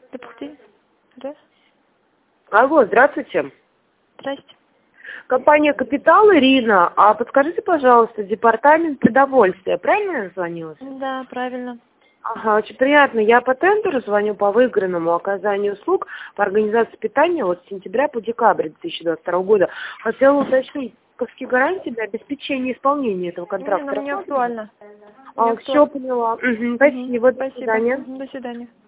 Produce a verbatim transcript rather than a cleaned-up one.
Допусти. Да? Алло, здравствуйте. Здрасте. Компания «Капитал», Ирина. А подскажите, пожалуйста, департамент продовольствия. Правильно я звонила? Да, правильно. Ага, очень приятно. Я по тендеру звоню по выигранному оказанию услуг по организации питания вот с сентября по декабрь две тысячи двадцать второго года. Хотела уточнить, какие гарантии для обеспечения исполнения этого контракта? Не, нам не актуально. Не А, актуально. все поняла. Угу, спасибо. Угу. До Спасибо. свидания. До свидания.